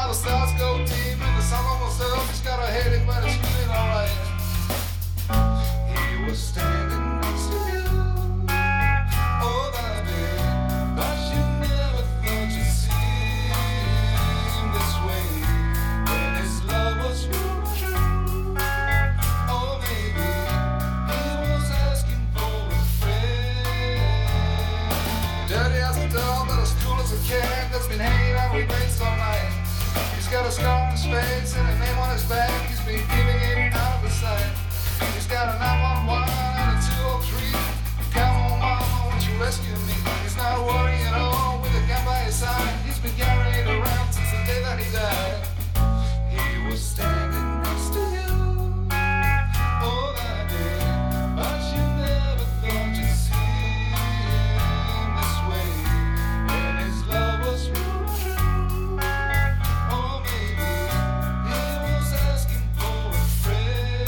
the stars go dim and the sun almost up. He's got a headache, but it's feeling alright. He was standing next to you all that day, but you never thought you'd see him this way. When his love was true, or maybe he was asking for a friend. Dirty as a dog, but as cool as a cat that's been hanging out with mates all night. He's got a scar on his face and a name on his back. He's been giving it out of his sight. He's got a 911 and a 203. Come on, mama, won't you rescue me? He's not worrying at all with a gun by his side. He's been carrying it around since the day that he died. He was standing next to you all that day, but you never thought you'd see him this way. When his love was true, or maybe he was asking for a friend.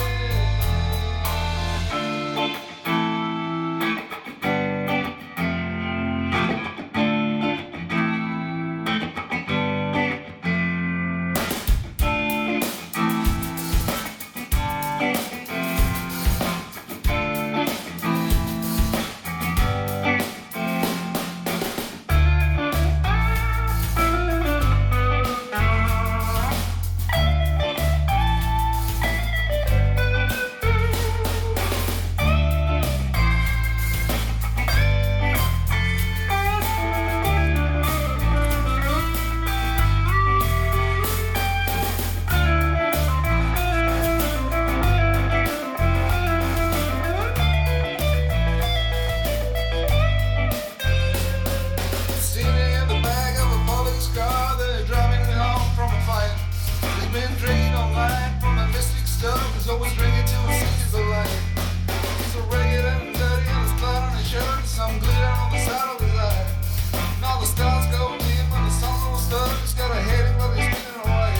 Always drinking till he sees the light. He's so ragged and dirty, and there's blood on his shirt, and some glitter on the side of his eye. Now the stars go dim and the sun's almost up. He's got a headache, but he's feeling alright.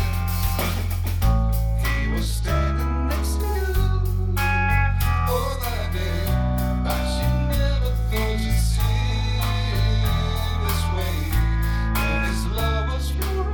He was standing next to you all that day, but you never thought you'd see him this way. When his love was true,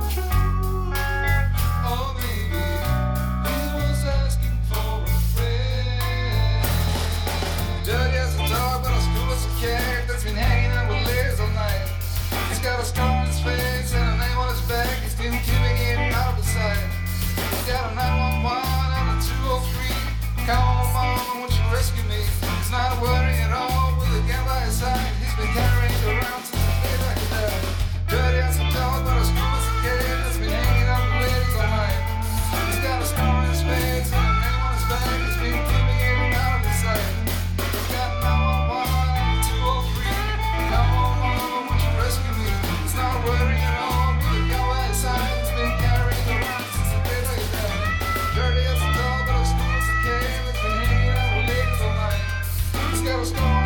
or maybe he was asking for a friend. Dirty as a dog, but as cool as a cat that's been hanging out with ladies all night. He's got a scar on his face and a name on his back. He's been keeping it out of sight. He's got a 911 and a 203. Come on, mama, won't you rescue me? He's not worrying at all with a gun by his side. He's been carrying it around since the day that he died. Dirty as a dog, but as cool as a cat that's been hanging out with ladies all night. He's got a scar on his face and a name on his back. He's been keeping it out of his sight. He's got a 911 and a 203. Come on, mama, won't you rescue me? He's not worrying at all with a gun by his side. He's been carrying it around since the day that he died. Dirty as a dog, but as cool as a cat that's been hanging out with ladies all night. He's got a scar